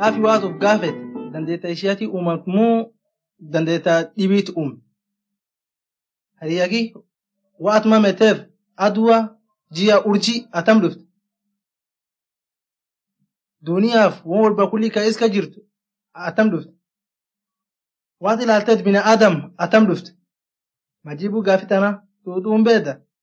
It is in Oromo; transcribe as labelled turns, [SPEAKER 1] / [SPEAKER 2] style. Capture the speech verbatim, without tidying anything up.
[SPEAKER 1] afi waatu gaafet dandeeta ishiyaati uumamuu dandeeta dhibiit uume. Hariyagi waat mameteef adwa ji'a urjii atam dhuft. Duniyaaf waan walba kulli ka iska jirtu atam dhuft. Waat ilaalteet bina adam atam dhuft. Majibu gaafitana tuutuun beeda.